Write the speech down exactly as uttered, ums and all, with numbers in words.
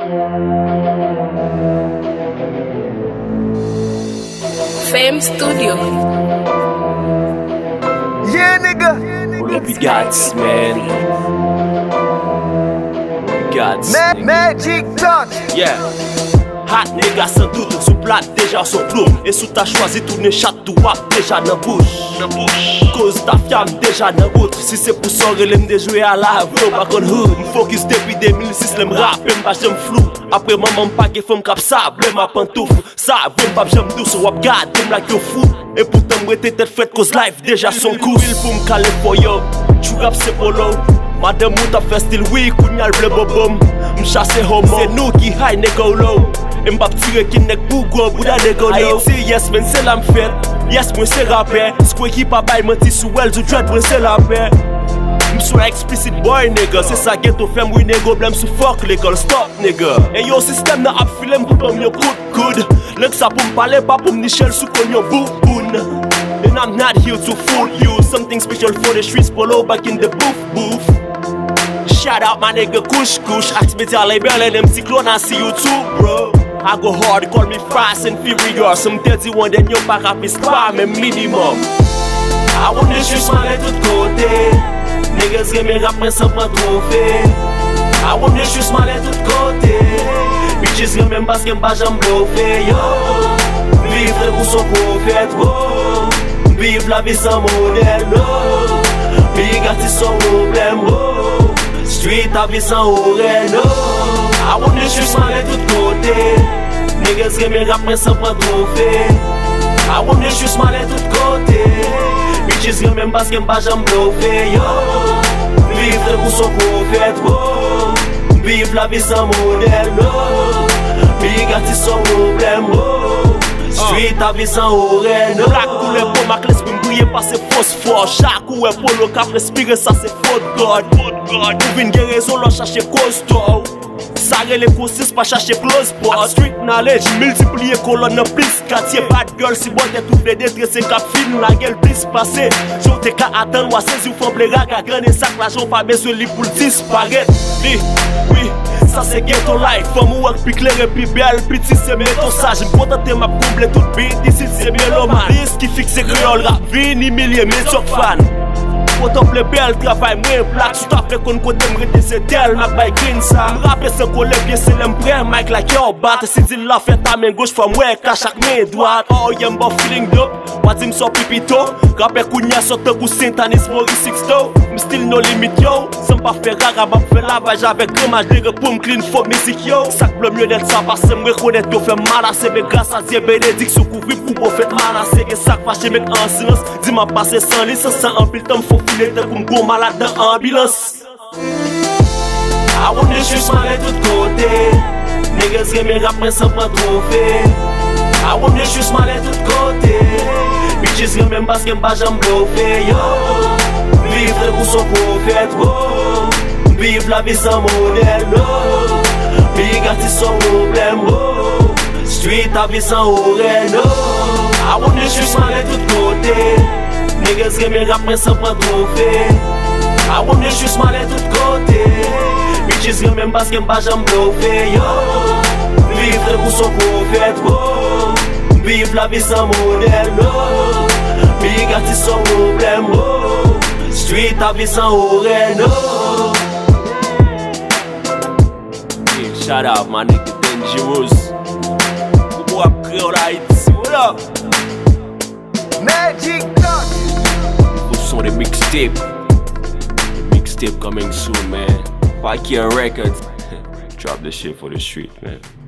Fame Studio. Yeah, nigga. What up, you gods, man? Gods. Ma Magic Touch. Yeah. Hot nigga sans doute, sous plate déjà son plomb. Et sous ta choisi tourner chat tout wap déjà dans bouche. Dans bouche. Cause ta fiam déjà dans route. Si c'est pour ça que l'aime de jouer à la vraie back on hood. M'focus depuis deux mille six, l'aime rap, m'pas j'aime flou. Après maman m'pas que femme cap sable, ma pantoufle. Ça, vraie pas j'aime douce, wap gade, m'm like yo fou. Et pourtant m'rete tête faite cause life déjà son coup. Il pour m'caler for yo, tu rap c'est polo. Madame ou ta fait style oui, kounya le bobom. M'chasse homo, c'est nous qui high nigga low. M'bap tire ki nek pou go, bouda nigga low. Haiti, yes men c'est la m'fête. Yes mwen se rapper. Square qui pa bay menti sou well du dread mwen se la paix. M'sou explicit boy nigga. C'est ça ghetto femme oui nigga. Blame sou fuck l'école stop nigga. Et yo système na ap file m'koupam yo kout koud. Lèk sa pou m'pale pa pou m'nichel sou kon yo bouboun. And I'm not here to fool you. Something special for the streets, polo back in the booth booth. Shout out my nigga Kush Kush. Ask me tell label and them cyclone I see you too bro. I go hard, call me fast and furious. Some thirty-one then yo pa rap is pas même minimum. I wanna juste m'aller tout côté. Niggas get me rap mais sans pas trophée. I wanna juste m'aller tout côté. Bitches get même parce qu'en bas j'en bluffé. Yo, vivre pour son prophète. Oh, vivre la vie sans modèle. Oh, big artist sans problème. Oh, street la vie sans horaire. Oh, I wanna juste m'aller tout côté. Niggas get me rap mais sans pas trophée. I wanna juste m'aller tout côté. Bitches get même parce qu'en bas j'en bluffé. Yo, vivre pour son prophète. Oh, vive la vie sans modèle. Oh, big artist sans problème. Oh, street la vie sans horaire. Black couleur pour ma classe pour m'brouiller par ses phosphores. Chaque ou est pour le cap respirer ça c'est faute God. Pour une guérison l'on cherche costaud. Ça les consiste pas chercher close boss. Street knowledge multiplier colonne plus quartier bad girl si boîte tout les détresser cap film la gueule plus passé. J'te ka attendre ou saisir ou fomble rag à gagner sac l'argent pas besoin li pour disparaître. Oui, oui, ça c'est ghetto life. Femme ou ak pi clair et pi belle petit c'est méton sage. M'contenter m'a combler tout beat ici c'est mélomane. Risque qui fixe créole rap vini milliers médiocre fan. Autant ple bel travail mwen plak. Sou ta fe kon kote mrete se tel mak bay green sa. M'rappe se kole bien se lem pren Mike like yo bat. Si di la fe ta men gauche fwa mwen ka chak men droite. Oh yem bo feeling dope. Wadi m'so pipito. Rappe kounya sote kou Saint-Anis Mori Sixto. M'stil no limit yo. Sem pa fe rara bap fe lavaj avek gramaj dere pou m'clean fo music yo. Sak blom yo net sa passe m'rekonet yo fe manase. Me grâce a Dieu bénédict sou kouvri pou pou fet manase. Ge sak fache mek en silence. Di ma passe sans licence sans ampil tam fo file te koum go malade dans ambulance. I wanna juste m'aller tout côté. Niggas get me rap mais sans pas trophée. I wanna juste m'aller tout côté. Bitches get même parce qu'en bas j'en bluffé. Yo, vivre pour son prophète. Oh, vive la vie sans modèle. Oh, big artist sans problème. Oh, street la vie sans horaire. Oh, I wanna juste m'aller tout côté. Niggas get me rap mais sans pas trophée. I wanna juste m'aller tout côté. Bitches get même parce qu'en bas j'en bluffé. Yo, vivre pour son prophète. Oh, vive la vie sans modèle. Oh, big artist sans problème. Oh, street la vie sans horaire. Oh. Big shout out my nigga Dangerous. Who up Creole Haiti? What up? Magic Touch. On the mixtape, the mixtape coming soon, man. Pakia Records. Drop this shit for the street, man.